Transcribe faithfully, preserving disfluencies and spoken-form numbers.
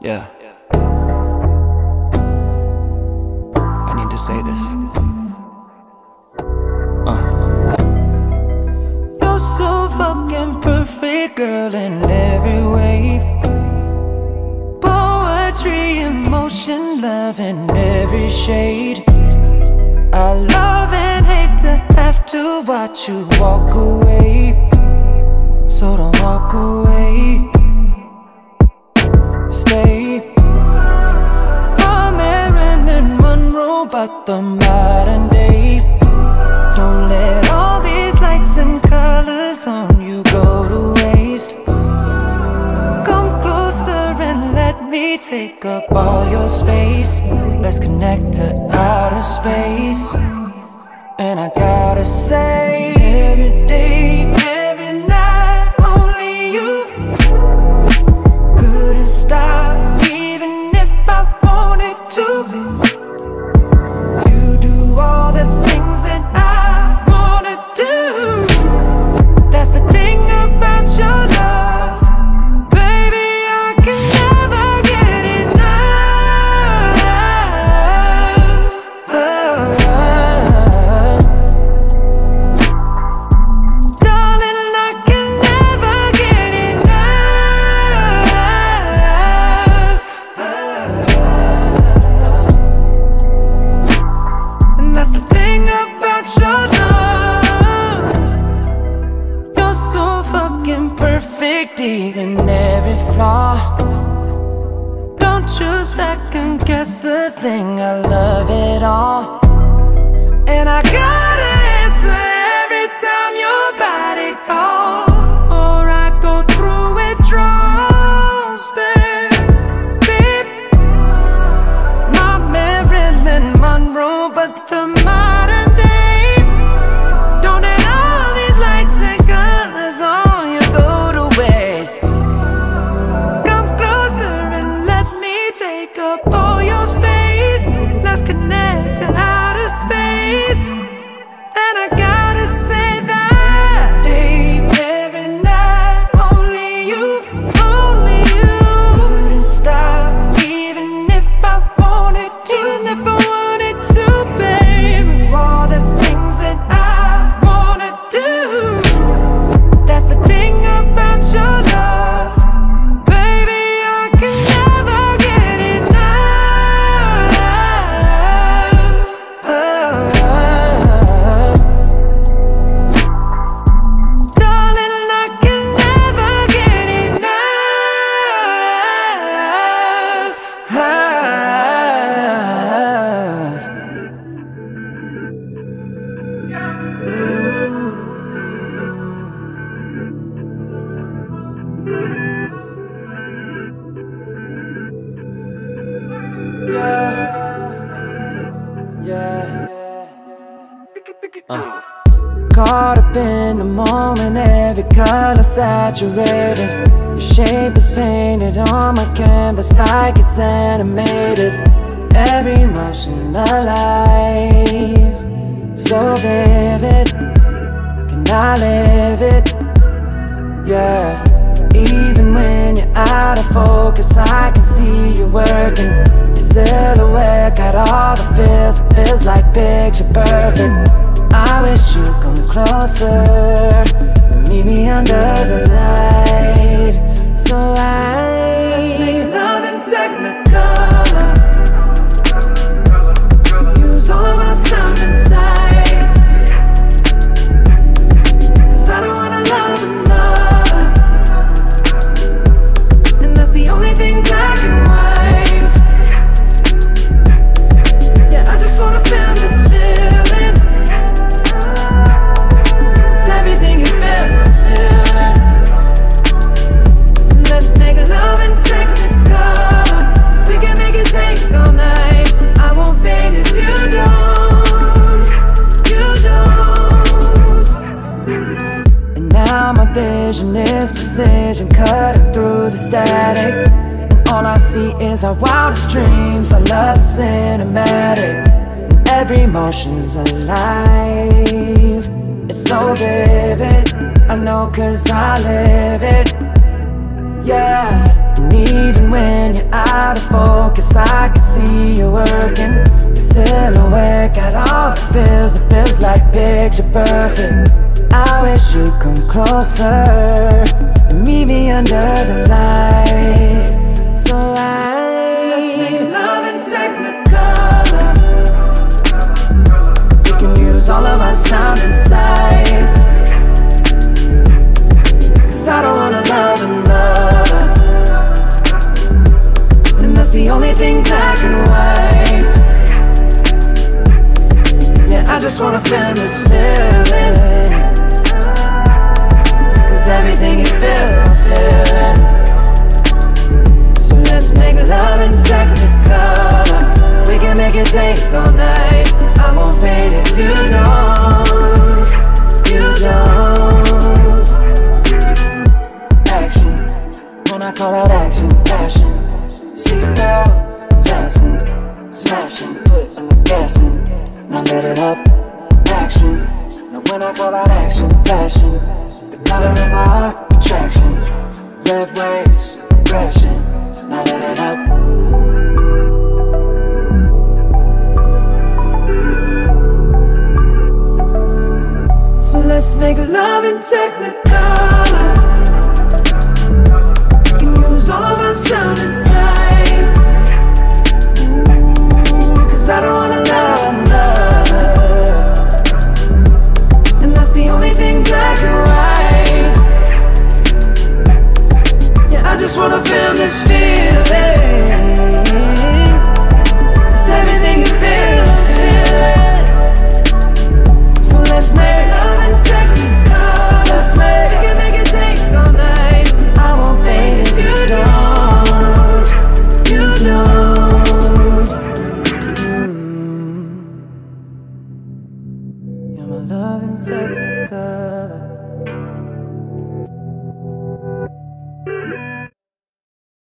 Yeah. I need to say this. Uh. You're so fucking perfect, girl, in every way. Poetry, emotion, love in every shade. I love and hate to have to watch you walk away, so don't walk away. Stay. I'm Marilyn Monroe, but the modern day. Don't let all these lights and colors on you go to waste. Come closer and let me take up all your space. Let's connect to outer space. And I gotta say, every day, every night, only you. Couldn't stop, even if I wanted to. You do all the things that I wanna do. That's the thing about your love, baby, I can never get enough. Oh, darling, I can never get enough. And that's the thing about your love. You're so fucking perfect, even every flaw. Don't you second guess a thing, I love it all. And I gotta answer every time your body calls, or I go through withdrawals, babe. My Marilyn Monroe, but the modern day. Don't let all these lights and colors on you go to waste. Come closer and let me take up all your space. Let's connect to outer space. And I gotta say that day, every night, only you, only you. Couldn't stop, even if I wanted to, even if I wanted to, babe. Do all the things that I wanna do. That's the thing about your love, baby, I can never get enough. Oh, darling, I can never get enough. Yeah. Uh. Caught up in the moment, every color saturated. Your shape is painted on my canvas like it's animated. Every emotion alive, so vivid. Can I live it? Yeah. Even when you're out of focus, I can see you working. Your silhouette got all the feels, it feels like picture perfect. I wish you'd come closer and meet me under the light. So I let's make love in Technicolor. Use all of our sound and sights, 'cause I don't wanna love another, and that's the only thing black and white. Yeah, I just wanna feel this feeling. It's everything you feel, I feel it. Let's make love in Technicolor. We can make it take all night. I won't fade if you don't, you don't. And now my vision is precision, cutting through the static. And all I see is our wildest dreams. I love cinematic, and every emotion's alive. It's so vivid, I know 'cause I live it. Yeah, and even when you're out of focus, I can see you working. Your silhouette got all the feels, it feels like picture perfect. I wish you'd come closer and meet me under the lights. So I, let's make love in Technicolor. We can use all of our sound and sights, 'cause I don't wanna love another, and that's the only thing black and white. Yeah, I just wanna feel this feeling, 'cause everything you feel, I'm feeling. So let's make love in Technicolor. We can make it take all night. I won't fade if you don't, you don't. Action, when I call out action, passion. Seatbelt fastened, smashing, put on the gas in. Now let it up, action. Now when I call out action, passion. The color of our attraction, red waves, crashing. Now let it up. So let's make love in Technicolor. We can use all of our sound and sights, 'cause I don't wanna love another, and that's the only thing black and white. Yeah, I just wanna feel this feeling, 'cause everything you feel, I feel it. So let's make love and Technicolor. Let's make, we can make it take all night. I won't fade if you don't, you don't. Mm. You're my love and Technicolor.